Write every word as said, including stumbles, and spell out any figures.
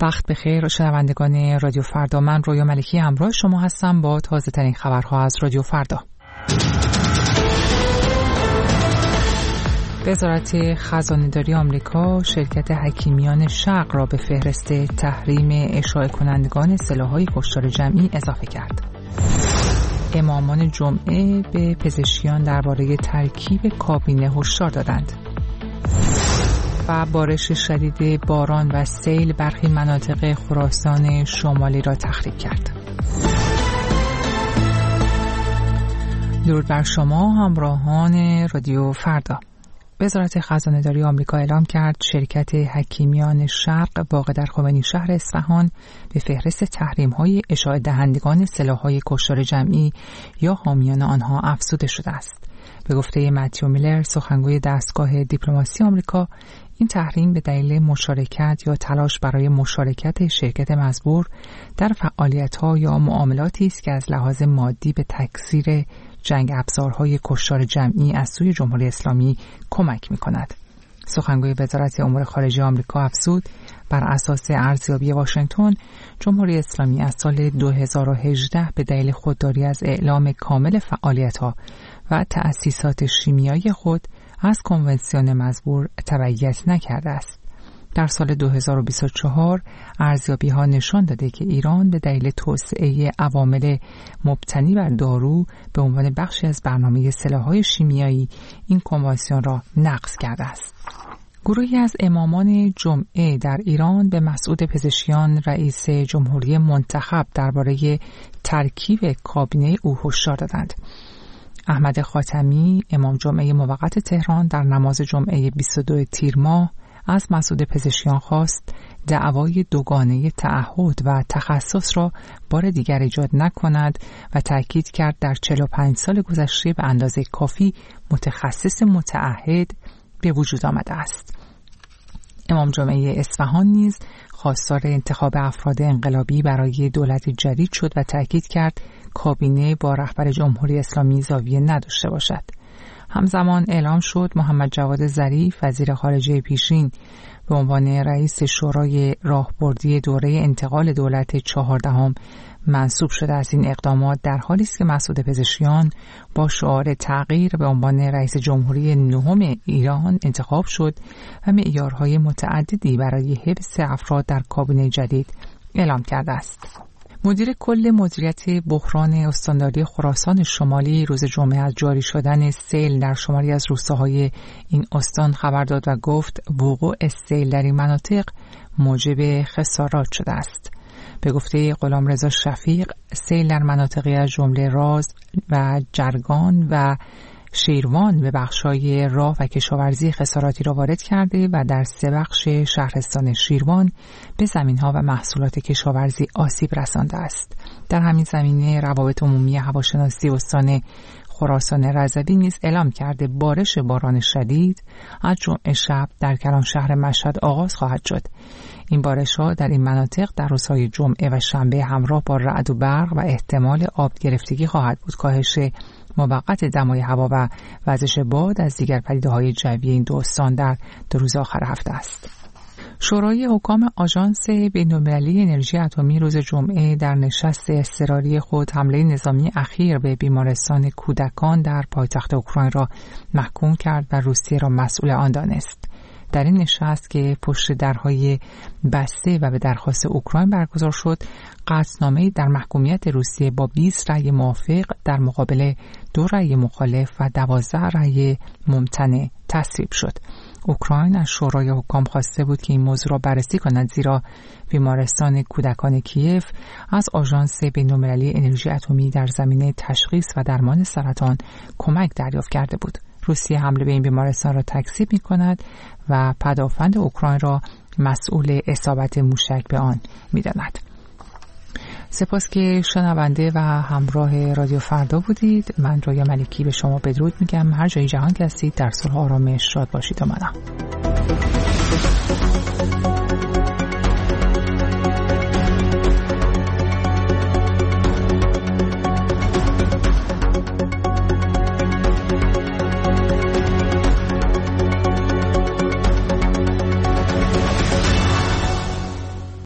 وقت بخیر شنوندگان رادیو فردا، من رویا ملکی همراه شما هستم با تازه ترین خبرها از رادیو فردا. وزارت خزانه‌داری آمریکا شرکت حکیمیان شرق را به فهرست تحریم اشاعه کنندگان سلاح‌های کشتار جمعی اضافه کرد. امامان جمعه به پزشکیان درباره ترکیب کابینه هشدار دادند. و بارش شدید باران و سیل برخی مناطق خراسان شمالی را تخریب کرد. درود بر شما همراهان رادیو فردا. وزارت خزانه‌داری آمریکا اعلام کرد شرکت حکیمیان شرق واقع در خمینی شهر اصفهان به فهرست تحریم‌های اشاعه دهندگان سلاح‌های کشتار جمعی یا حامیان آنها افزوده شده است. به گفته متیو میلر، سخنگوی دستگاه دیپلماسی آمریکا، این تحریم به دلیل مشارکت یا تلاش برای مشارکت شرکت مزبور در فعالیت‌ها یا معاملاتی است که از لحاظ مادی به تکثیر جنگ افزارهای کشتار جمعی از سوی جمهوری اسلامی کمک می‌کند. سخنگوی وزارت امور خارجه آمریکا افزود بر اساس ارزیابی واشنگتن، جمهوری اسلامی از سال دو هزار و هجده به دلیل خودداری از اعلام کامل فعالیت‌ها و تأسیسات شیمیایی خود از کنونسیون مزبور تبعیت نکرده است. در سال دو هزار و بیست و چهار ارزیابی‌ها نشان داده که ایران به دلیل توسعه عوامل مبتنی بر دارو به عنوان بخشی از برنامه سلاح‌های شیمیایی این کنوانسیون را نقض کرده است. گروهی از امامان جمعه در ایران به مسعود پزشکیان رئیس جمهوری منتخب درباره ترکیب کابینه او هشدار دادند. احمد خاتمی، امام جمعه موقت تهران، در نماز جمعه بیست و دو تیر ماه از مسعود پزشکیان خواست دعوای دوگانه تعهد و تخصص را بار دیگر ایجاد نکند و تأکید کرد در چهل و پنج سال گذشته به اندازه کافی متخصص متعهد به وجود آمده است. امام جمعه اصفهان نیز خواستار انتخاب افراد انقلابی برای دولت جدید شد و تأکید کرد کابینه با رهبر جمهوری اسلامی زاویه نداشته باشد. همزمان اعلام شد محمد جواد ظریف، وزیر خارجه پیشین، به عنوان رئیس شورای راهبردی دوره انتقال دولت چهاردهم منصوب شده. از این اقدامات در حالی است که مسعود پزشکیان با شعار تغییر به عنوان رئیس جمهوری نهم ایران انتخاب شد و معیارهای متعددی برای حفظ افراد در کابینه جدید اعلام کرده است. مدیر کل مدیریت بحران استانداری خراسان شمالی روز جمعه از جاری شدن سیل در شماری از روستاهای این استان خبر داد و گفت وقوع سیل در این مناطق موجب خسارات شده است. به گفته غلامرضا شفیق، سیل در مناطقی از جمله راز و جرگان و شیروان به بخشای راه و کشاورزی خساراتی را وارد کرده و در سه بخش شهرستان شیروان به زمین‌ها و محصولات کشاورزی آسیب رسانده است. در همین زمینه روابط عمومی هواشناسی استان خراسان رضوی نیز اعلام کرده بارش باران شدید از جمعه شب در کلان شهر مشهد آغاز خواهد شد. این بارش‌ها در این مناطق در روزهای جمعه و شنبه همراه با رعد و برق و احتمال آب گرفتگی خواهد بود. کاهش موقت دمای هوا و وزش باد از دیگر پدیده‌های جوی این دو استان در دو روز آخر هفته است. شورای حکام آژانس بین‌المللی انرژی اتمی روز جمعه در نشست اضطراری خود حمله نظامی اخیر به بیمارستان کودکان در پایتخت اوکراین را محکوم کرد و روسیه را مسئول آن دانست. در این نشست که پشت درهای بسته و به درخواست اوکراین برگزار شد، قطعنامه‌ای در محکومیت روسیه با بیست رأی موافق در مقابل دو رأی مخالف و دوازده رأی ممتنع تصویب شد. اوکراین از شورای حکام خواسته بود که این موضوع را بررسی کند، زیرا بیمارستان کودکان کیف از آژانس بین‌المللی انرژی اتمی در زمینه تشخیص و درمان سرطان کمک دریافت کرده بود. روسیه حمله به این بیمارستان را تکذیب می‌کند و پدافند اوکراین را مسئول اصابت موشک به آن می‌داند. سپاس که شنونده و همراه رادیو فردا بودید. من رویا ملکی به شما بدرود میگم. هر جای جهان که هستید در صلح و آرامش شاد باشید و منم.